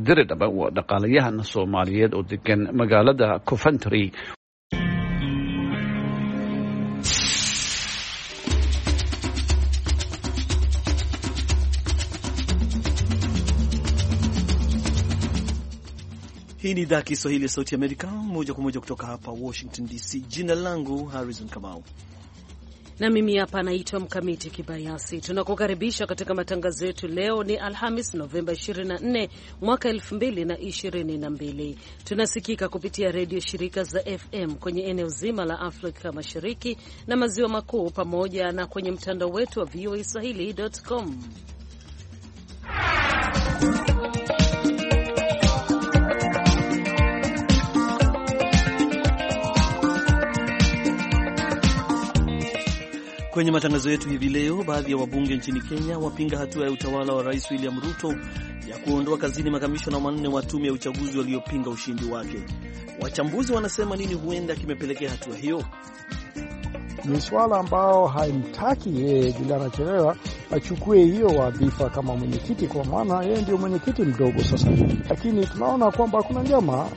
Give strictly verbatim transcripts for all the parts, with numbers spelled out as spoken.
Diridhaba waa dhaqaalayahan Soomaaliyeed oo degan magaalada Coventry. Hii ni idhaa Kiswahili ya Sauti ya Amerika, moja kwa moja kutoka hapa Washington D C. Jina langu Harrison Kamau. Na mimi hapa naitwa Mkamiti Kibayasi. Tunakukaribisha katika matangazo yetu. Leo ni Alhamis, Novemba ishirini na nne mwaka elfu mbili na ishirini na mbili. Tunasikika kupitia redio shirika za F M kwenye eneo zima la Afrika Mashariki na Maziwa Makuu, pamoja na kwenye mtandao wetu wa voa swahili dot com. Kwenye matangazo yetu hivi leo, baadhi ya wabunge nchini Kenya wapinga hatua ya utawala wa Rais William Ruto ya kuondoa kazini makamishna wanne wa tume ya uchaguzi waliopinga ushindi wake. Wachambuzi wanasema nini huenda kimepelekea hatua hiyo? Ni swala ambao haimtaki yeye bila anachelewa achukue hiyo wadhifa kama mwenyekiti, kwa maana yeye ndio mwenyekiti mdogo sasa. Lakini tunaona kwamba kuna njama.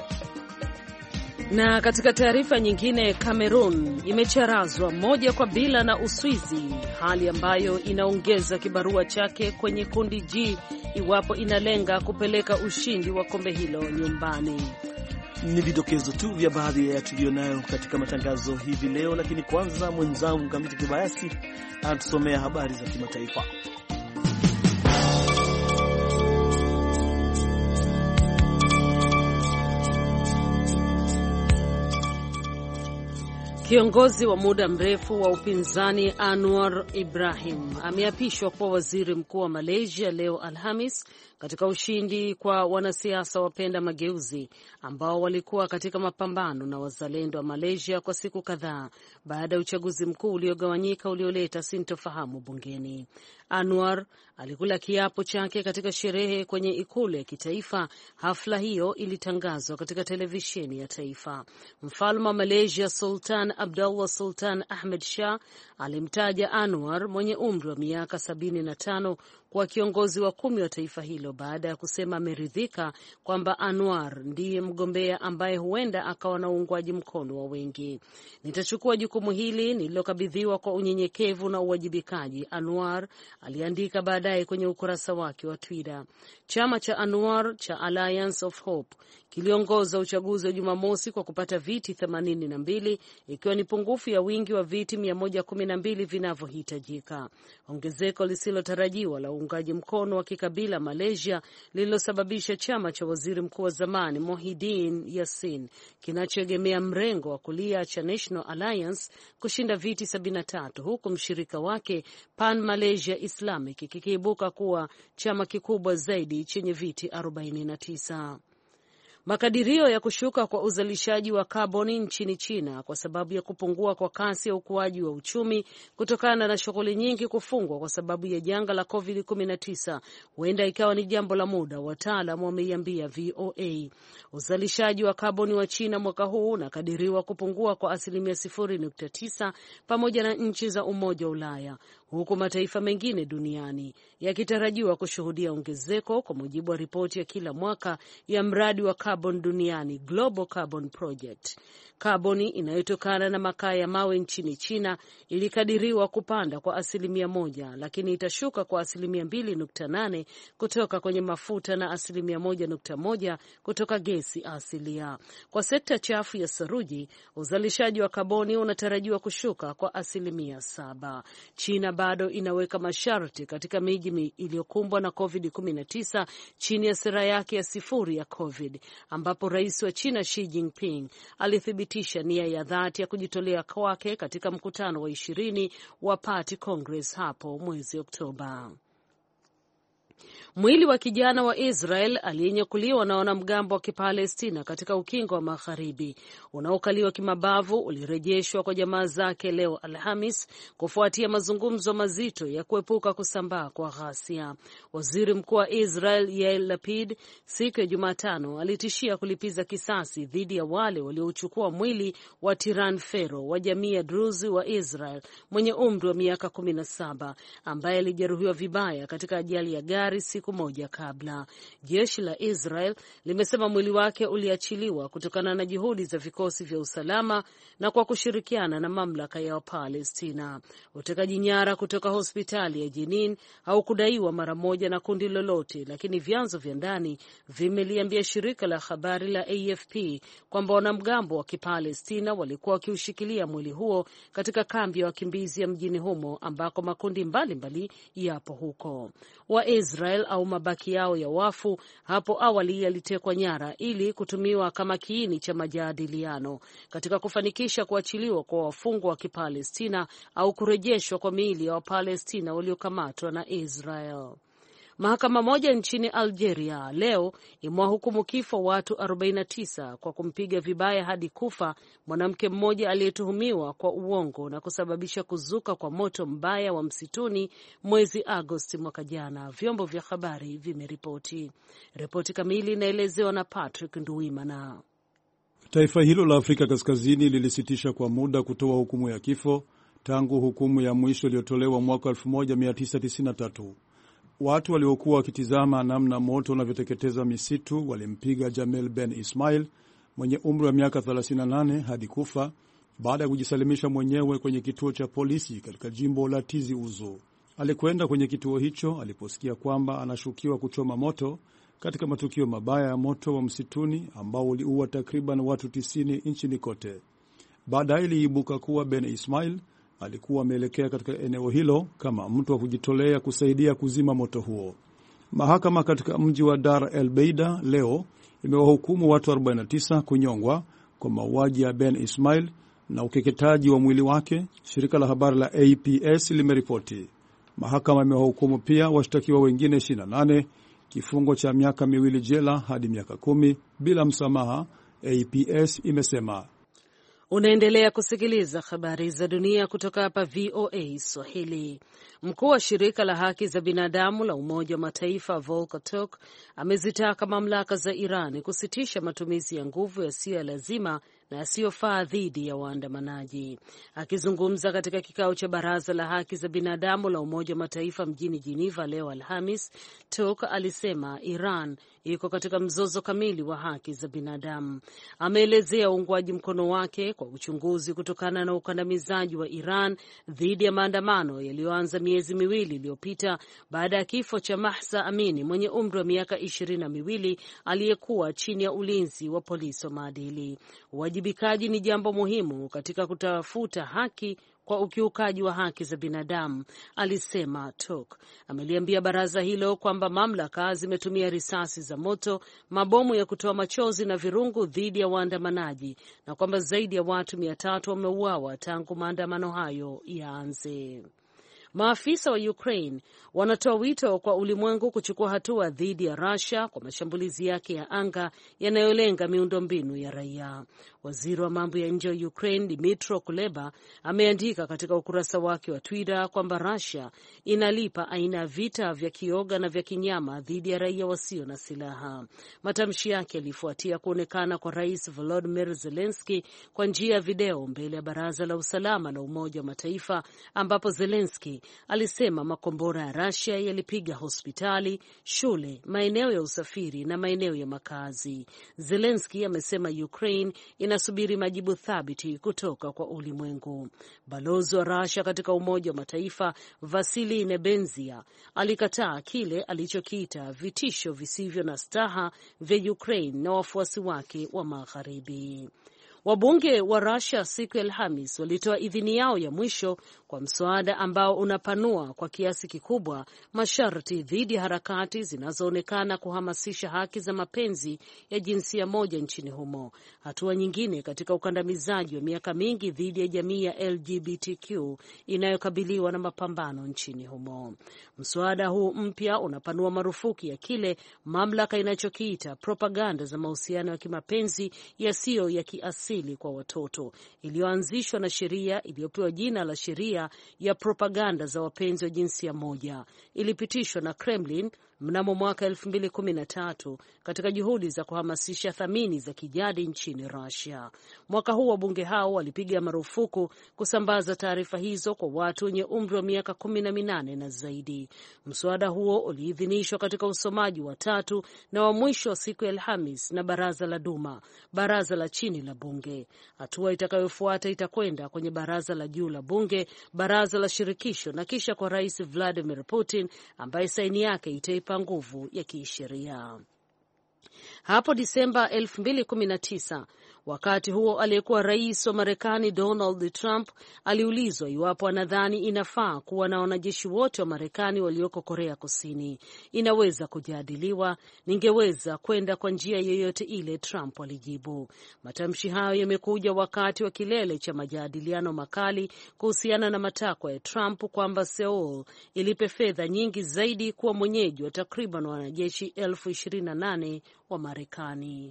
Na katika taarifa nyingine, Cameroon imecharazwa moja kwa bila na Uswizi, hali ambayo inaongeza kibarua chake kwenye kundi G iwapo inalenga kupeleka ushindi wa kombe hilo nyumbani. Ni vidokezo tu vya baadhi ya tulionayo katika matangazo hivi leo, lakini kwanza mwenzangu Mkamiti Kibayasi anatusomea habari za kimataifa. Kiongozi wa muda mrefu wa upinzani Anwar Ibrahim ameapishwa kuwa waziri mkuu wa Malaysia leo Alhamis, katika ushindi kwa wanasiasa wapenda mageuzi ambao walikuwa katika mapambano na wazalendo wa Malaysia kwa siku kadhaa baada ya uchaguzi mkuu uliogawanyika ulioleta sintofahamu bungeni. Anwar alikula kiapo chake katika sherehe kwenye ikulu ya kitaifa. Hafla hiyo ilitangazwa katika televisheni ya taifa. Mfalme wa Malaysia Sultan Abdullah Sultan Ahmed Shah alimtaja Anwar mwenye umri wa miaka sabini na tano kwa kiongozi wa kumi wa taifa hilo baada ya kusema ameridhika kwamba Anwar ndiye mgombea ambaye huenda akawa na uungwaji mkono wa wengi. Nitachukua jukumu hili nililokabidhiwa kwa unyenyekevu na uwajibikaji, Anwar aliandika baadaye kwenye ukurasa wake wa Twitter. Chama cha Anwar cha Alliance of Hope kiliongoza uchaguzi wa Jumamosi kwa kupata viti themanini na mbili, ikiwa ni pungufu ya wingi wa viti mia moja kumi na mbili vinavyohitajika. Ongezeko lisilotarajiwa la uungaji mkono wa kikabila Malaysia lililosababisha chama cha waziri mkuu wa zamani Muhyiddin Yassin kinachoegemea mrengo wa kulia cha National Alliance kushinda viti sabini na tatu, huku mshirika wake Pan Malaysia Islamic kikiibuka kuwa chama kikubwa zaidi chenye viti arobaini na tisa. Makadirio ya kushuka kwa uzalishaji wa kaboni nchini China kwa sababu ya kupungua kwa kasi ya ukuaji wa uchumi kutokana na shughuli nyingi kufungwa kwa sababu ya janga la covid kumi na tisa huenda ikawa ni jambo la muda, wataalamu wameiambia V O A. Uzalishaji wa kaboni wa China mwaka huu unakadiriwa kupungua kwa asilimia sifuri nukta tisa pamoja na nchi za Umoja wa Ulaya, huku mataifa mengine duniani yakitarajiwa kushuhudia ongezeko, kwa mujibu wa ripoti ya kila mwaka ya mradi wa carbon duniani Global Carbon Project. Kaboni inayotokana na makaa ya mawe nchini China ilikadiriwa kupanda kwa asilimia moja, lakini itashuka kwa asilimia mbili nukta nane kutoka kwenye mafuta na asilimia moja nukta moja kutoka gesi asilia. Kwa sekta chafu ya saruji, uzalishaji wa kaboni unatarajiwa kushuka kwa asilimia saba. China bado inaweka masharti katika miji iliyokumbwa na covid kumi na tisa chini ya sera yake ya sifuri ya COVID, ambapo rais wa China Xi Jinping alithibitisha nia ya dhati ya kujitolea kwake katika mkutano wa ishirini wa Party Congress hapo mwezi Oktoba. Mwili wa kijana wa Israel aliyenyakuliwa na wanamgambo wa Kipalestina katika ukingo wa Magharibi unaokaliwa kimabavu ulirejeshwa kwa jamaa zake leo Alhamis kufuatia mazungumzo mazito ya kuepuka kusambaa kwa ghasia. Waziri Mkuu wa Israel Yair Lapid siku ya Jumatano alitishia kulipiza kisasi dhidi ya wale waliochukua mwili wa Tiran Fero wa jamii ya Druzi wa Israel mwenye umri wa miaka kumi na saba ambaye alijeruhiwa vibaya katika ajali ya gari gari siku moja kabla. Jeshi la Israel limesema mwili wake uliachiliwa kutokana na juhudi za vikosi vya usalama na kwa kushirikiana na mamlaka ya Palestina. Utekaji nyara kutoka hospitali ya Jenin haukudaiwa mara moja na kundi lolote, lakini vyanzo vya ndani vimeliambia shirika la habari la A F P kwamba wanamgambo wa Kipalestina walikuwa wakiushikilia mwili huo katika kambi ya wakimbizi ya mjini humo ambako makundi mbalimbali mbali yapo huko. Waisrael au mabaki yao ya wafu hapo awali yalitekwa nyara ili kutumiwa kama kiini cha majadiliano katika kufanikisha kuachiliwa kwa wafungwa wa Kipalestina au kurejeshwa kwa miili ya Wapalestina waliokamatwa na Israel. Mahakama moja nchini Algeria leo imewahukumu kifo watu arobaini na tisa kwa kumpiga vibaya hadi kufa mwanamke mmoja aliyetuhumiwa kwa uongo na kusababisha kuzuka kwa moto mbaya wa msituni mwezi Agosti mwaka jana, vyombo vya habari vimeripoti. Ripoti kamili inaelezewa na Patrick Nduwimana. Taifa hilo la Afrika Kaskazini lilisitisha kwa muda kutoa hukumu ya kifo tangu hukumu ya mwisho iliyotolewa mwaka elfu moja mia tisa tisini na tatu. Watu waliokuwa wakitizama namna moto unavyoteketeza misitu walimpiga Jamel Ben Ismail mwenye umri wa miaka thelathini na nane hadi kufa baada ya kujisalimisha mwenyewe kwenye kituo cha polisi katika jimbo la Tizi Ouzou. Alikwenda kwenye kituo hicho aliposikia kwamba anashukiwa kuchoma moto katika matukio mabaya ya moto wa msituni ambao uliua takriban watu tisini nchini kote. Baadaye iliibuka kuwa Ben Ismail alikuwa ameelekea katika eneo hilo kama mtu wa kujitolea kusaidia kuzima moto huo. Mahakama katika mji wa Dar el Beida leo imewahukumu watu arobaini na tisa kunyongwa kwa mauaji ya Ben Ismail na ukeketaji wa mwili wake, shirika la habari la A P S limeripoti. Mahakama imewahukumu pia washtakiwa wengine ishirini na nane kifungo cha miaka miwili jela hadi miaka kumi bila msamaha, A P S imesema. Unaendelea kusikiliza habari za dunia kutoka hapa V O A Swahili. Mkuu wa shirika la haki za binadamu la Umoja wa Mataifa Volker Turk amezitaka mamlaka za Iran kusitisha matumizi ya nguvu yasiyo lazima na yasiyofaa dhidi ya waandamanaji. Akizungumza katika kikao cha Baraza la Haki za Binadamu la Umoja wa Mataifa mjini Geneva leo Alhamis, Turk alisema Iran iko katika mzozo kamili wa haki za binadamu. Ameelezea uungwaji mkono wake kwa uchunguzi kutokana na ukandamizaji wa Iran dhidi ya maandamano yaliyoanza miezi miwili iliyopita baada ya kifo cha Mahsa Amini mwenye umri wa miaka ishirini na miwili aliyekuwa chini ya ulinzi wa polisi wa maadili. Uwajibikaji ni jambo muhimu katika kutafuta haki kwa ukiukaji wa haki za binadamu, alisema Turk. Ameliambia baraza hilo kwamba mamlaka zimetumia risasi za moto, mabomu ya kutoa machozi na virungu dhidi ya waandamanaji na kwamba zaidi ya watu mia tatu wameuawa tangu maandamano hayo yaanze. Maafisa wa Ukraine wanatoa wito kwa ulimwengu kuchukua hatua dhidi ya Russia kwa mashambulizi yake ya anga yanayolenga miundombinu ya raia. Waziri wa mambo ya nje wa Ukraine Dmytro Kuleba ameandika katika ukurasa wake wa Twitter kwamba Russia inalipa aina ya vita vya kioga na vya kinyama dhidi ya raia wasio na silaha. Matamshi yake yalifuatia kuonekana kwa Rais Volodymyr Zelensky kwa njia ya video mbele ya Baraza la Usalama la Umoja wa Mataifa, ambapo Zelensky alisema makombora ya Russia yalipiga hospitali, shule, maeneo ya usafiri na maeneo ya makazi. Zelensky amesema Ukraine inasubiri majibu thabiti kutoka kwa ulimwengu. Balozi wa Russia katika Umoja wa Mataifa Vasily Nebenzia alikataa kile alichokiita vitisho visivyo na staha vya Ukraine na wafuasi wake wa Magharibi. Wabunge wa Russia siku ya Alhamis walitoa idhini yao ya mwisho kwa mswada ambao unapanua kwa kiasi kikubwa masharti dhidi ya harakati zinazoonekana kuhamasisha haki za mapenzi ya jinsia moja nchini humo, hatua nyingine katika ukandamizaji wa miaka mingi dhidi ya jamii ya L G B T Q inayokabiliwa na mapambano nchini humo. Mswada huu mpya unapanua marufuku ya kile mamlaka inachokiita propaganda za mahusiano ya kimapenzi yasiyo ya kiasili ukatili kwa watoto iliyoanzishwa na sheria iliyopewa jina la sheria ya propaganda za wapenzi wa jinsia moja ilipitishwa na Kremlin mnamo mwaka elfu mbili kumi na tatu katika juhudi za kuhamasisha thamani za kijadi nchini Russia. Mwaka huu wabunge hao walipiga marufuku kusambaza taarifa hizo kwa watu wenye umri wa miaka kumi na minane na zaidi. Mswada huo uliidhinishwa katika usomaji wa tatu na wa mwisho wa siku ya Alhamis na baraza la Duma, baraza la chini la bunge. Hatua itakayofuata itakwenda kwenye baraza la juu la bunge, baraza la shirikisho na kisha kwa Rais Vladimir Putin ambaye saini yake itaipa nguvu ya kisheria. Hapo Disemba elfu mbili kumi na tisa, wakati huo aliyekuwa rais wa Marekani Donald Trump aliulizwa iwapo anadhani inafaa kuwa na wanajeshi wote wa Marekani walioko Korea Kusini. Inaweza kujadiliwa, ningeweza kwenda kwa njia yoyote ile, Trump alijibu. Matamshi hayo yamekuja wakati wa kilele cha majadiliano makali kuhusiana na matakwa ya Trump kwamba Seoul ilipe fedha nyingi zaidi kuwa mwenyeji wa takriban wanajeshi elfu ishirini na nane wa Marekani.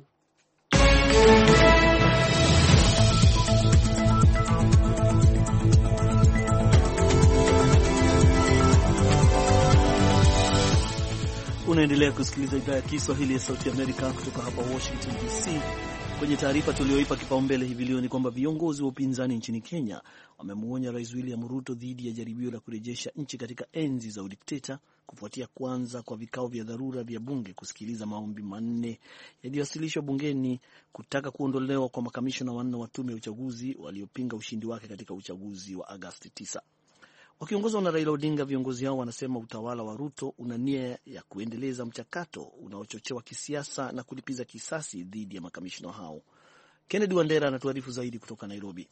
Unaendelea kusikiliza idhaa ya Kiswahili ya Sauti ya Amerika kutoka hapa Washington D C. Kwenye taarifa tulioipa kipaumbele hivi leo ni kwamba viongozi wa upinzani nchini Kenya wamemuonya Rais William Ruto dhidi ya jaribio la kurejesha nchi katika enzi za udikteta kufuatia kuanza kwa vikao vya dharura vya bunge kusikiliza maombi manne yaliyowasilishwa bungeni kutaka kuondolewa kwa makamishna wanne wa tume ya uchaguzi waliopinga ushindi wake katika uchaguzi wa Agosti tisa. Wakiongozwa na Raila Odinga, viongozi hao wanasema utawala wa Ruto una nia ya kuendeleza mchakato unaochochewa kisiasa na kulipiza kisasi dhidi ya makamishna hao. Kennedy Wandera anatuarifu zaidi kutoka Nairobi.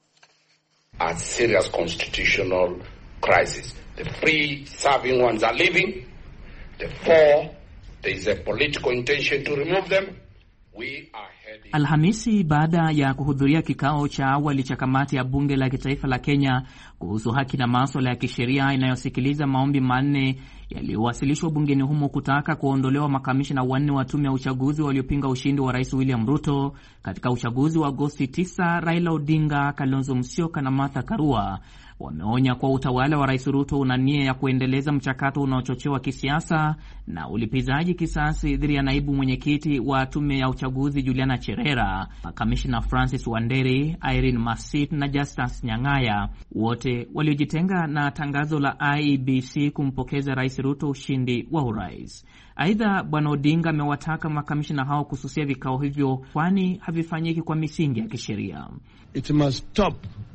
A serious constitutional crisis. The free serving ones are leaving. The four, there is a political intention to remove them. We are heading... Alhamisi, baada ya kuhudhuria kikao cha awali cha kamati ya bunge la kitaifa la Kenya kuhusu haki na masuala ya kisheria inayosikiliza maombi manne yaliyowasilishwa bungeni humo kutaka kuondolewa makamishna wanne wa tume ya uchaguzi waliopinga ushindi wa Rais William Ruto katika uchaguzi wa Agosti tisa, Raila Odinga, Kalonzo Musyoka na Martha Karua wameonya kwa utawala wa Rais Ruto una nia ya kuendeleza mchakato unaochochewa kisiasa na ulipizaji kisasi dhidi ya naibu mwenyekiti wa tume ya uchaguzi Juliana Cherera, Kamishna Francis Wanderi, Irene Masit na Justus Nyang'aya, wote waliojitenga na tangazo la I E B C kumpokeza Rais Ruto ushindi wa urais. Aidha, Bwana Odinga amewataka makamishna hao kususia vikao hivyo kwani havifanyiki kwa misingi ya kisheria. It must stop.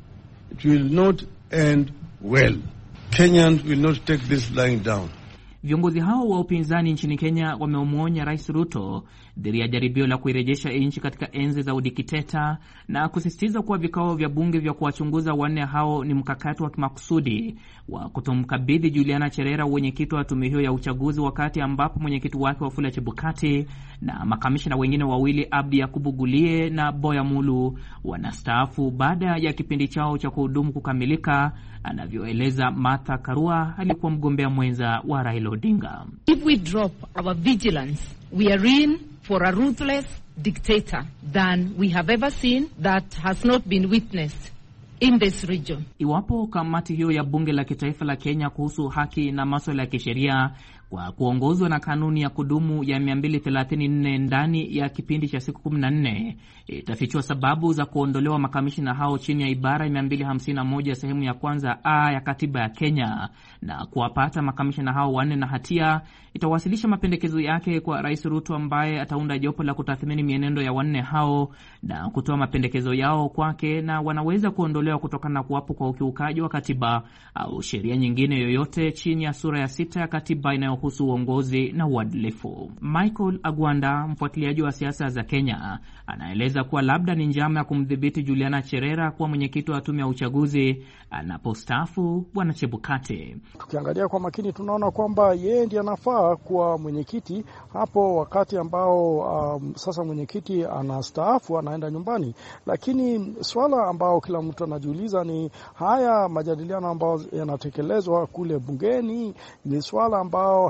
It will not end well. Kenyans will not take this lying down. Viongozi hao wa upinzani nchini Kenya wameumuonya Rais Ruto dhidi ya jaribio la kuirejesha nchi katika enzi za udikteta na kusisitiza kuwa vikao vya bunge vya kuwachunguza wanne hao ni mkakati wa kimakusudi wa kutomkabidhi Juliana Cherera mwenyekiti wa tume hiyo ya uchaguzi, wakati ambapo mwenyekiti wake Wafula Chebukati na makamishna wengine wawili Abdi Yakubu Gulie na Boya Mulu wanastaafu baada ya kipindi chao cha kuhudumu kukamilika, anavyoeleza Martha Karua alikuwa mgombea mwenza wa Raila Odinga. If we drop our vigilance, we are in for a ruthless dictator than we have ever seen that has not been witnessed in this region. Iwapo kamati hiyo ya bunge la kitaifa la Kenya kuhusu haki na masuala ya kisheria kwa kuongozwa na kanuni ya kudumu ya mia mbili thelathini na nne ndani ya kipindi cha siku kumi na nne itafichua sababu za kuondolewa makamishna hao chini ya ibara mia mbili hamsini na moja sehemu ya kwanza A ya katiba ya Kenya na kuwapata makamishna hao wanne na hatia, itawasilisha mapendekezo yake kwa Rais Ruto ambaye ataunda jopo la kutathmini mienendo ya wanne hao na kutoa mapendekezo yao kwake, na wanaweza kuondolewa kutokana na kuwapo kwa ukiukaji wa katiba au sheria nyingine yoyote chini ya sura ya sita ya katiba inayohusu uongozi na uadilifu. Michael Agwanda, mfuatiliaji wa siasa za Kenya, anaeleza kuwa labda ni njama ya kumdhibiti Juliana Cherera kuwa mwenyekiti wa tume ya uchaguzi anapostaafu Bwana Chebukati. Tukiangalia kwa makini tunaona kwamba yeye ndiye anafaa kuwa mwenyekiti hapo wakati ambao um, sasa mwenyekiti anastaafu anaenda nyumbani. Lakini swala ambao kila mtu anajiuliza ni haya majadiliano ambao yanatekelezwa kule bungeni ni swala ambao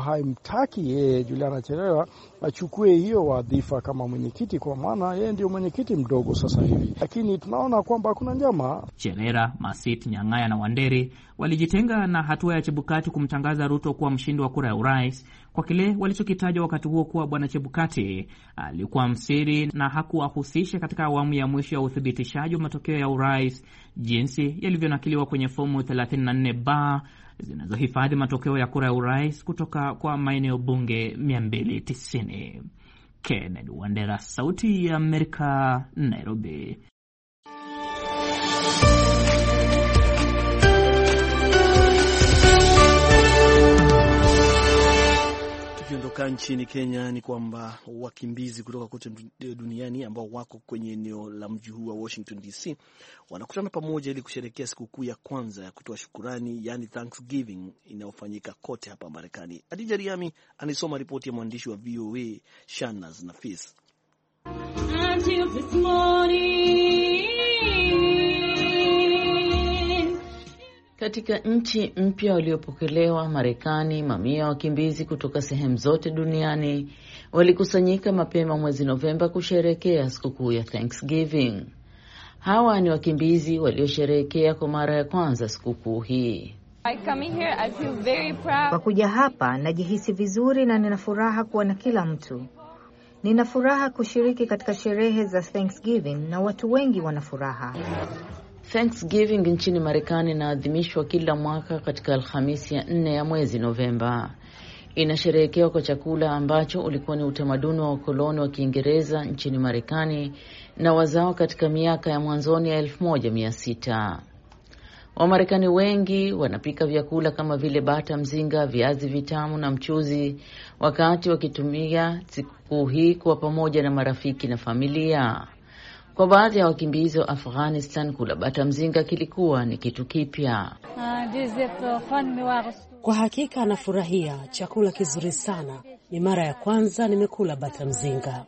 haimtaki yeye Juliana Cherera achukue hiyo wadhifa kama mwenyekiti, kwa maana yeye ndio mwenyekiti mdogo sasa hivi. Lakini tunaona kwamba kuna njama. Cherera, Masit, Nyang'aya na Wanderi walijitenga na hatua ya Chebukati kumtangaza Ruto kuwa mshindi wa kura ya urais kwa kile walichokitaja wakati huo kuwa bwana Chebukati alikuwa msiri na hakuwahusisha katika awamu ya mwisho ya uthibitishaji wa matokeo ya urais jinsi yalivyonakiliwa kwenye fomu thelathini na nne B zinazohifadhi matokeo ya kura ya urais kutoka kwa maeneo bunge mia mbili tisini. Kennedy Wandera, Sauti ya Amerika, Nairobi. Tukiondoka nchini Kenya ni kwamba wakimbizi kutoka kote duniani ambao wako kwenye eneo la mji huu wa Washington D C wanakutana pamoja ili kusherehekea sikukuu ya kwanza ya kutoa shukurani, yani Thanksgiving, inayofanyika kote hapa Marekani. Adija Riami anisoma ripoti ya mwandishi wa V O A Shanaz Nafis. Katika nchi mpya waliopokelewa Marekani, mamia ya wakimbizi kutoka sehemu zote duniani walikusanyika mapema mwezi Novemba kusherehekea sikukuu ya Thanksgiving. Hawa ni wakimbizi waliosherehekea kwa mara ya kwanza sikukuu hii. Kwa kuja hapa najihisi vizuri na nina furaha kuwa na kila mtu. Nina furaha kushiriki katika sherehe za Thanksgiving na watu wengi wana furaha. Thanksgiving nchini Marekani inaadhimishwa kila mwaka katika Alhamisi ya nne ya mwezi Novemba. Inasherehekewa kwa chakula ambacho ulikuwa ni utamaduni wa wakoloni wa Kiingereza nchini Marekani na wazao katika miaka ya mwanzoni ya elfu moja mia sita. Wamarekani wengi wanapika vyakula kama vile bata mzinga, viazi vitamu na mchuzi wakati wakitumia siku hii kuwa pamoja na marafiki na familia. Kwa baadhi ya wakimbizi wa Afghanistan, kula bata mzinga kilikuwa ni kitu kipya. Kwa hakika anafurahia, chakula kizuri sana. Ni mara ya kwanza nimekula bata mzinga.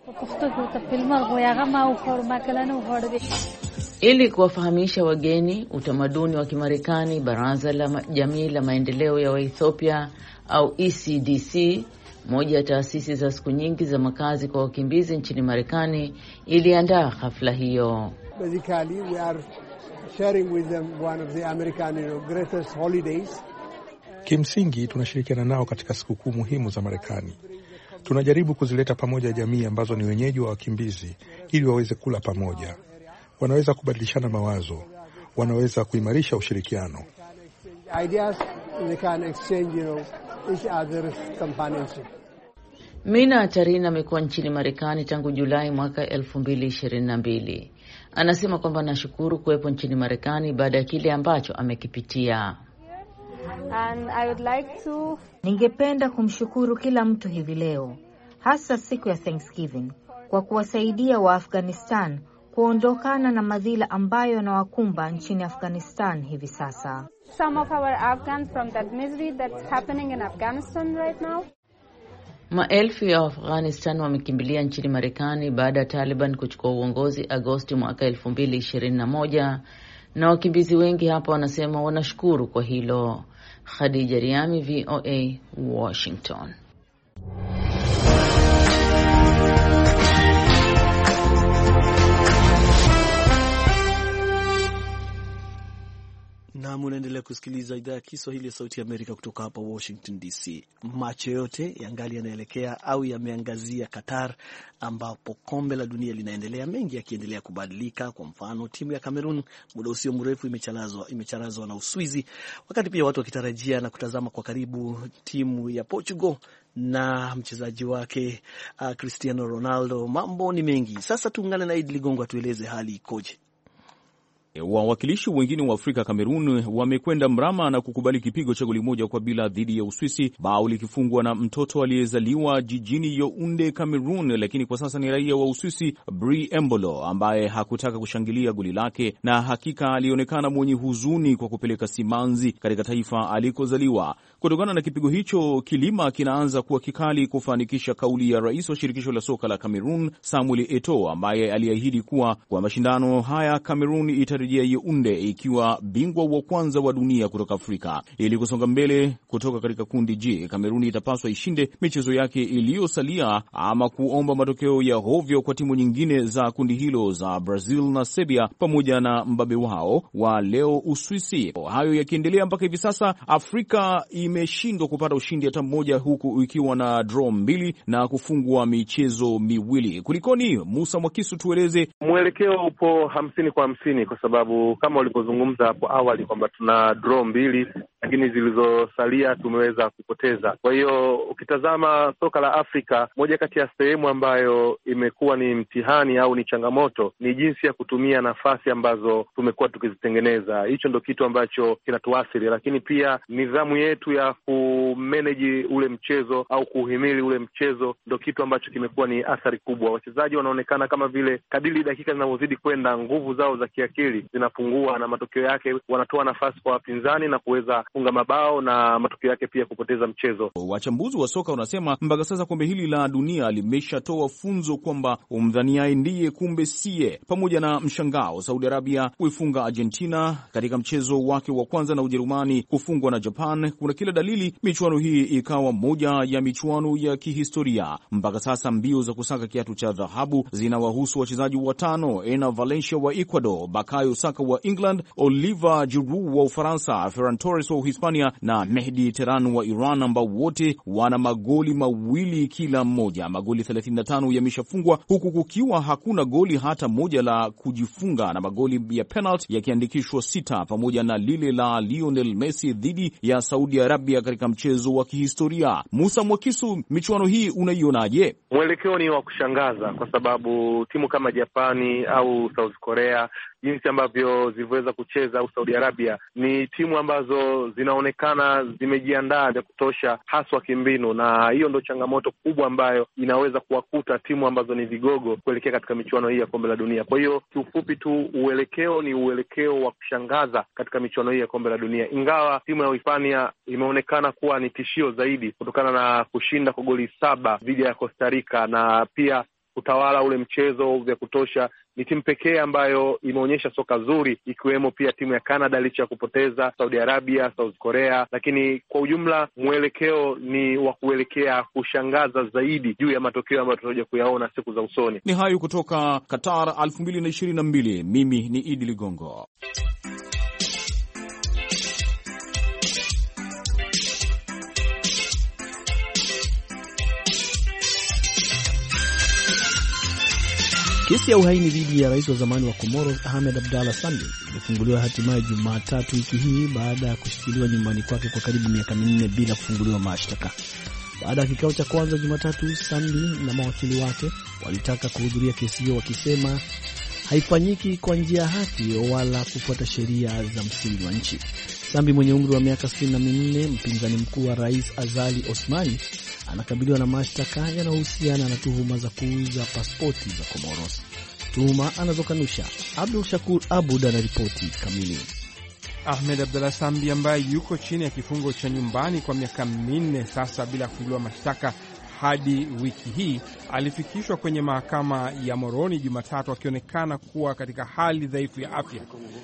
Ili kuwafahamisha wageni utamaduni wa Kimarekani, Baraza la Jamii la Maendeleo ya Waethiopia au E C D C, moja ya taasisi za siku nyingi za makazi kwa wakimbizi nchini Marekani, iliandaa hafla hiyo. Basically we are sharing with them one of the American, you know, greatest holidays. Kimsingi tunashirikiana nao katika sikukuu muhimu za Marekani. Tunajaribu kuzileta pamoja jamii ambazo ni wenyeji wa wakimbizi ili waweze kula pamoja. Wanaweza kubadilishana mawazo, wanaweza kuimarisha ushirikiano. Ideas, they can exchange, you know, each other's companionship. Mina Tarina amekuwa nchini Marekani tangu Julai mwaka elfu mbili ishirini na mbili. Anasema kwamba anashukuru kuwepo nchini Marekani baada ya kile ambacho amekipitia. And I would like to... Ningependa kumshukuru kila mtu hivi leo, hasa siku ya Thanksgiving, kwa kuwasaidia wa Afghanistan kuondokana na madhila ambayo yanawakumba nchini Afghanistan hivi sasa. Some of our Afghans from that misery that's happening in Afghanistan right now. Maelfu ya Afghanistan wamekimbilia nchini Marekani baada ya Taliban kuchukua uongozi Agosti mwaka elfu mbili ishirini na moja, na wakimbizi wengi hapa wanasema wanashukuru kwa hilo. Khadija Riami, V O A, Washington. Na munaendelea kusikiliza idhaa ya Kiswahili ya Sauti ya Amerika kutoka hapa Washington D C. Macho yote yangali yanaelekea au yameangazia Qatar, ambapo kombe la dunia linaendelea, mengi yakiendelea kubadilika. Kwa mfano, timu ya Cameroon muda usio mrefu imecharazwa imecharazwa na Uswizi, wakati pia watu wakitarajia na kutazama kwa karibu timu ya Portugal na mchezaji wake uh, Cristiano Ronaldo. Mambo ni mengi. Sasa tuungane na Idi Ligongo atueleze hali ikoje. Wawakilishi wengine wa Afrika, Kamerun, wamekwenda mrama na kukubali kipigo cha goli moja kwa bila dhidi ya Uswisi, bao likifungwa na mtoto aliyezaliwa jijini Yaounde, Kamerun, lakini kwa sasa ni raia wa Uswisi, Bri Embolo, ambaye hakutaka kushangilia goli lake na hakika alionekana mwenye huzuni kwa kupeleka simanzi katika taifa alikozaliwa. Kutokana na kipigo hicho, kilima kinaanza kuwa kikali kufanikisha kauli ya rais wa shirikisho la soka la Kamerun, Samuel Eto'o, ambaye aliahidi kuwa kwa mashindano haya Kamerun itari itarejea Yaounde ikiwa bingwa wa kwanza wa dunia kutoka Afrika. Ili kusonga mbele kutoka katika kundi G, Kameruni itapaswa ishinde michezo yake iliyosalia ama kuomba matokeo ya hovyo kwa timu nyingine za kundi hilo za Brazil na Serbia pamoja na mbabe wao wa leo Uswisi. Hayo yakiendelea mpaka hivi sasa, Afrika imeshindwa kupata ushindi hata mmoja, huku ikiwa na draw mbili na kufungwa michezo miwili. Kulikoni? Musa Mwakisu, tueleze. Mwelekeo upo hamsini kwa hamsini kwa sababu kama ulivyozungumza hapo awali kwamba tuna draw mbili, lakini zilizosalia tumeweza kupoteza. Kwa hiyo ukitazama soka la Afrika, moja kati ya sehemu ambayo imekuwa ni mtihani au ni changamoto ni jinsi ya kutumia nafasi ambazo tumekuwa tukizitengeneza. Hicho ndo kitu ambacho kinatuathiri, lakini pia nidhamu yetu ya kumanage ule mchezo au kuhimili ule mchezo ndo kitu ambacho kimekuwa ni athari kubwa. Wachezaji wanaonekana kama vile kadiri dakika zinazozidi kwenda, nguvu zao za kiakili zinapungua, na matokeo yake wanatoa nafasi kwa wapinzani na kuweza kufunga mabao, na matokeo yake pia kupoteza mchezo. Wachambuzi wa soka wanasema mpaka sasa kombe hili la dunia limeshatoa funzo kwamba umdhaniaye ndiye kumbe siye. Pamoja na mshangao Saudi Arabia kuifunga Argentina katika mchezo wake wa kwanza na Ujerumani kufungwa na Japan, kuna kila dalili michuano hii ikawa moja ya michuano ya kihistoria. Mpaka sasa mbio za kusaka kiatu cha dhahabu zinawahusu wachezaji watano: Ena Valencia wa Ecuador, Bakayo Saka wa England, Oliver Giroud wa Ufaransa, Ferran Torres wa Uhispania na Mehdi Teran wa Iran, ambao wote wana magoli mawili kila mmoja. Magoli thelathini na tano yameshafungwa, huku kukiwa hakuna goli hata moja la kujifunga, na magoli ya penalty yakiandikishwa sita, pamoja na lile la Lionel Messi dhidi ya Saudi Arabia katika mchezo wa kihistoria. Musa Mwakisu, michuano hii unaionaje? Mwelekeo ni wa kushangaza kwa sababu timu kama Japani au South Korea, jinsi ambavyo zilivyoweza kucheza, au Saudi Arabia, ni timu ambazo zinaonekana zimejiandaa vya kutosha haswa kimbinu, na hiyo ndo changamoto kubwa ambayo inaweza kuwakuta timu ambazo ni vigogo kuelekea katika michuano hii ya kombe la dunia. Kwa hiyo kiufupi tu, uelekeo ni uelekeo wa kushangaza katika michuano hii ya kombe la dunia, ingawa timu ya Uhispania imeonekana kuwa ni tishio zaidi kutokana na kushinda kwa goli saba dhidi ya Costa Rica na pia kutawala ule mchezo vya kutosha. Ni timu pekee ambayo imeonyesha soka zuri, ikiwemo pia timu ya Canada licha ya kupoteza, Saudi Arabia, South Korea, lakini kwa ujumla mwelekeo ni wa kuelekea kushangaza zaidi juu ya matokeo ambayo tutakuja kuyaona siku za usoni. Ni hayo kutoka Qatar elfu mbili na ishirini na mbili. Mimi ni Idi Ligongo. Kesi ya uhaini dhidi ya rais wa zamani wa Comoros Ahmed Abdallah Sande ilifunguliwa hatimaye Jumatatu wiki hii baada ya kushikiliwa nyumbani kwake kwa karibu miaka minne bila kufunguliwa mashtaka. Baada ya kikao cha kwanza Jumatatu, Sande na mawakili wake walitaka kuhudhuria kesi hiyo, wakisema haifanyiki kwa njia ya haki wala kufuata sheria za msingi wa nchi. Sambi mwenye umri wa miaka sitini na minne, mpinzani mkuu wa rais Azali Osmani, anakabiliwa na mashtaka yanayohusiana na tuhuma za kuuza pasipoti za Comoros, tuhuma anazokanusha. Abdul Shakur Abud anaripoti kamili. Ahmed Abdallah Sambi ambaye yuko chini ya kifungo cha nyumbani kwa miaka minne sasa bila kufunguliwa mashtaka hadi wiki hii, alifikishwa kwenye mahakama ya Moroni Jumatatu akionekana kuwa katika hali dhaifu ya afya.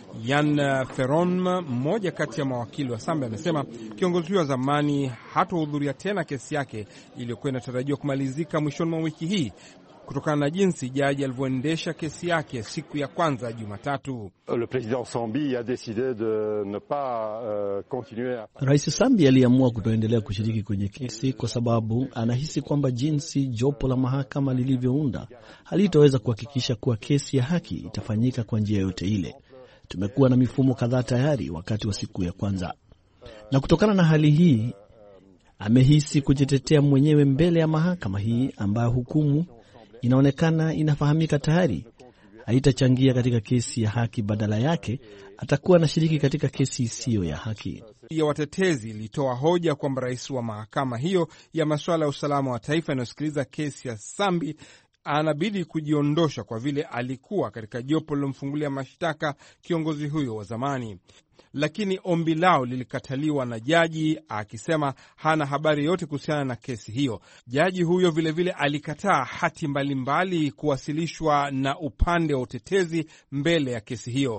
Yan Ferron, mmoja kati ya mawakili wa Sambi, amesema kiongozi huyo wa zamani hatohudhuria tena kesi yake iliyokuwa inatarajiwa kumalizika mwishoni mwa wiki hii kutokana na jinsi jaji alivyoendesha kesi yake siku ya kwanza Jumatatu. Le president Sambi a décidé de ne pas uh, continuer. Rais Sambi aliamua kutoendelea kushiriki kwenye kesi kwa sababu anahisi kwamba jinsi jopo la mahakama lilivyounda halitaweza kuhakikisha kuwa kesi ya haki itafanyika kwa njia yote ile. Tumekuwa na mifumo kadhaa tayari wakati wa siku ya kwanza, na kutokana na hali hii amehisi kujitetea mwenyewe mbele ya mahakama hii ambayo hukumu inaonekana inafahamika tayari haitachangia katika kesi ya haki. Badala yake atakuwa anashiriki katika kesi isiyo ya haki. Ya watetezi ilitoa hoja kwamba rais wa mahakama hiyo ya masuala ya usalama wa taifa inayosikiliza kesi ya Sambi anabidi kujiondosha kwa vile alikuwa katika jopo lilomfungulia mashtaka kiongozi huyo wa zamani. Lakini ombi lao lilikataliwa na jaji akisema hana habari yote kuhusiana na kesi hiyo. Jaji huyo vilevile vile alikataa hati mbalimbali mbali kuwasilishwa na upande wa utetezi mbele ya kesi hiyo.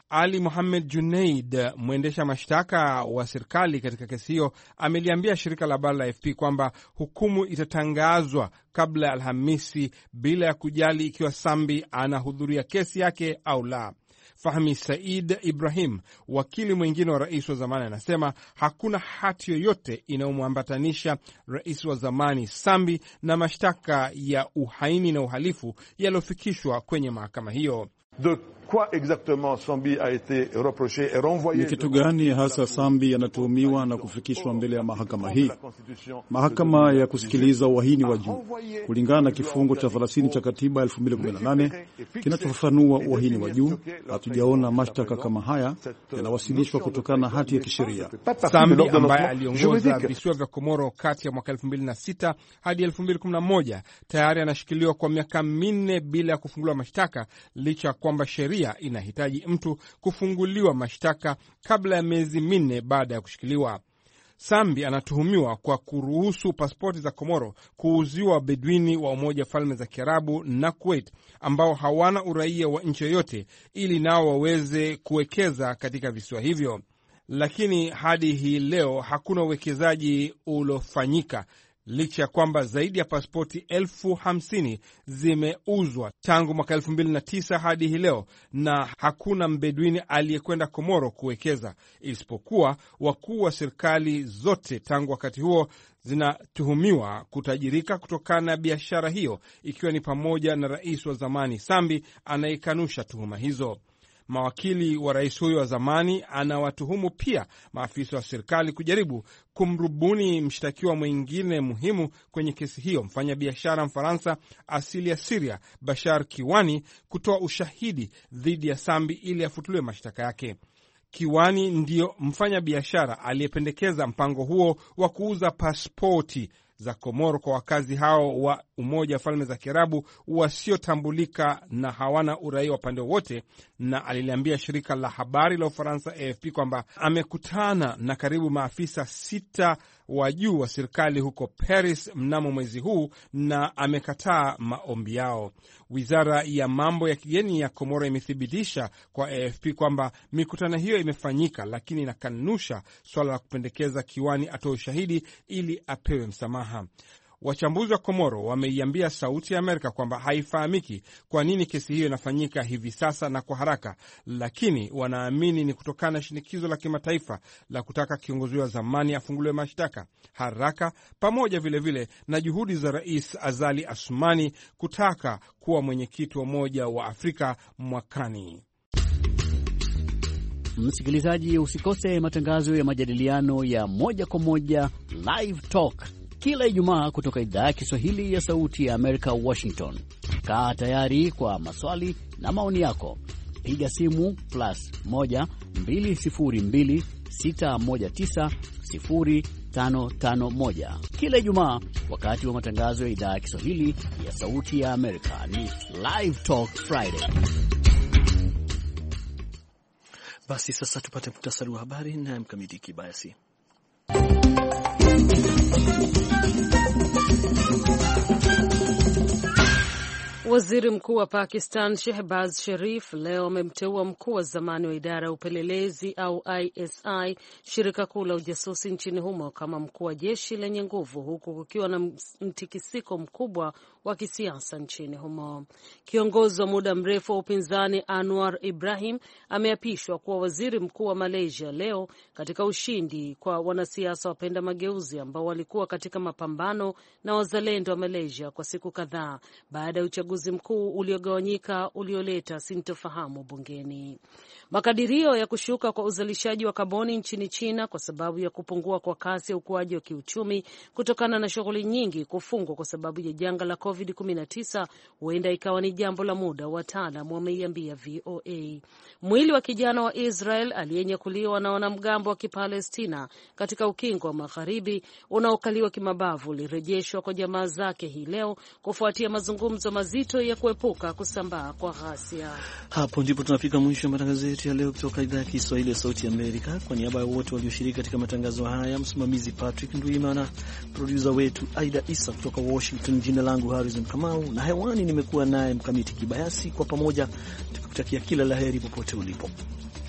Ali Mohamed Junaid, mwendesha mashtaka wa serikali katika kesi hiyo, ameliambia shirika la habari la A F P kwamba hukumu itatangazwa kabla ya Alhamisi bila ya kujali ikiwa Sambi anahudhuria kesi yake au la. Fahmi Said Ibrahim, wakili mwingine wa rais wa zamani, anasema hakuna hati yoyote inayomwambatanisha rais wa zamani Sambi na mashtaka ya uhaini na uhalifu yaliyofikishwa kwenye mahakama hiyo. De quoi exactement Sambi a été reproché et renvoyé? Ni kitu gani hasa Sambi anatuhumiwa na kufikishwa mbele ya mahakama hii? Mahakama ya kusikiliza uhaini wa juu, kulingana na kifungu cha thelathini cha katiba elfu mbili kumi na nane kinachofafanua uhaini wa juu. Hatujaona mashtaka kama haya yanawasilishwa kutokana na hati ya kisheria. Sambi ambaye aliongoza visiwa vya Komoro kati ya mwaka elfu mbili na sita hadi elfu mbili kumi na moja tayari anashikiliwa kwa miaka minne bila ya kufunguliwa mashtaka, licha kwamba sheria inahitaji mtu kufunguliwa mashtaka kabla ya miezi minne baada ya kushikiliwa. Sambi anatuhumiwa kwa kuruhusu pasipoti za Komoro kuuziwa Wabedwini wa Umoja wa Falme za Kiarabu na Kuwait ambao hawana uraia wa nchi yoyote ili nao waweze kuwekeza katika visiwa hivyo. Lakini hadi hii leo hakuna uwekezaji uliofanyika, licha ya kwamba zaidi ya pasipoti elfu hamsini zimeuzwa tangu mwaka elfu mbili na tisa hadi hii leo, na hakuna mbedwini aliyekwenda Komoro kuwekeza, isipokuwa wakuu wa serikali zote tangu wakati huo zinatuhumiwa kutajirika kutokana na biashara hiyo, ikiwa ni pamoja na rais wa zamani Sambi anayekanusha tuhuma hizo. Mawakili wa rais huyo wa zamani anawatuhumu pia maafisa wa serikali kujaribu kumrubuni mshtakiwa mwingine muhimu kwenye kesi hiyo, mfanya biashara Mfaransa asili ya Syria Bashar Kiwani, kutoa ushahidi dhidi ya Sambi ili afutuliwe mashtaka yake. Kiwani ndiyo mfanya biashara aliyependekeza mpango huo wa kuuza pasipoti za Komoro kwa wakazi hao wa Umoja wa Falme za Kiarabu wasiotambulika na hawana uraia wa pande wote, na aliliambia shirika la habari la Ufaransa A F P kwamba amekutana na karibu maafisa sita wa juu wa serikali huko Paris mnamo mwezi huu na amekataa maombi yao. Wizara ya mambo ya kigeni ya Komoro imethibitisha kwa A F P kwamba mikutano hiyo imefanyika, lakini inakanusha swala la kupendekeza Kiwani atoe ushahidi ili apewe msamaha. Wachambuzi wa Komoro wameiambia Sauti ya Amerika kwamba haifahamiki kwa nini kesi hiyo inafanyika hivi sasa na kwa haraka, lakini wanaamini ni kutokana na shinikizo la kimataifa la kutaka kiongozi wa zamani afunguliwe mashtaka haraka, pamoja vilevile vile na juhudi za Rais Azali Asumani kutaka kuwa mwenyekiti wa Umoja wa Afrika mwakani. Msikilizaji, usikose matangazo ya majadiliano ya moja kwa moja Live Talk kila Ijumaa kutoka idhaa ya Kiswahili ya Sauti ya Amerika, Washington. Kaa tayari kwa maswali na maoni yako. Piga simu plus moja mbili sifuri mbili sita moja tisa sifuri tano tano moja kila Ijumaa wakati wa matangazo ya idhaa ya Kiswahili ya Sauti ya Amerika. Ni Live Talk Friday. Basi sasa tupate muhtasari wa habari na Mkamiti Kibayasi. Waziri Mkuu wa Pakistan Shehbaz Sharif leo amemteua mkuu wa zamani wa idara ya upelelezi au I S I, shirika kuu la ujasusi nchini humo, kama mkuu wa jeshi lenye nguvu, huku kukiwa na mtikisiko mkubwa wa kisiasa nchini humo. Kiongozi wa muda mrefu wa upinzani Anwar Ibrahim ameapishwa kuwa waziri mkuu wa Malaysia leo katika ushindi kwa wanasiasa wapenda mageuzi ambao walikuwa katika mapambano na wazalendo wa Malaysia kwa siku kadhaa baada ya uchaguzi mkuu uliogawanyika ulioleta sintofahamu bungeni. Makadirio ya kushuka kwa uzalishaji wa kaboni nchini China kwa sababu ya kupungua kwa kasi ya ukuaji wa kiuchumi kutokana na shughuli nyingi kufungwa kwa sababu ya janga la covid kumi na tisa huenda ikawa ni jambo la muda, wataalam wameiambia V O A. Mwili wa kijana wa Israel aliyenyakuliwa na wanamgambo wa Kipalestina katika ukingo wa Magharibi unaokaliwa kimabavu ulirejeshwa kwa jamaa zake hii leo kufuatia mazungumzo mazito ya kuepuka kusambaa kwa ghasia. Hapo ndipo tunafika mwisho wa matangazo yetu ya leo kutoka idhaa ya Kiswahili ya Sauti ya Amerika. Kwa niaba ya wote walioshiriki katika matangazo haya, msimamizi Patrick Ndwimana, producer wetu Aida Isa kutoka Washington, jina langu Harrison Kamau, na hewani nimekuwa naye Mkamiti Kibayasi. Kwa pamoja tukikutakia kila laheri popote ulipo.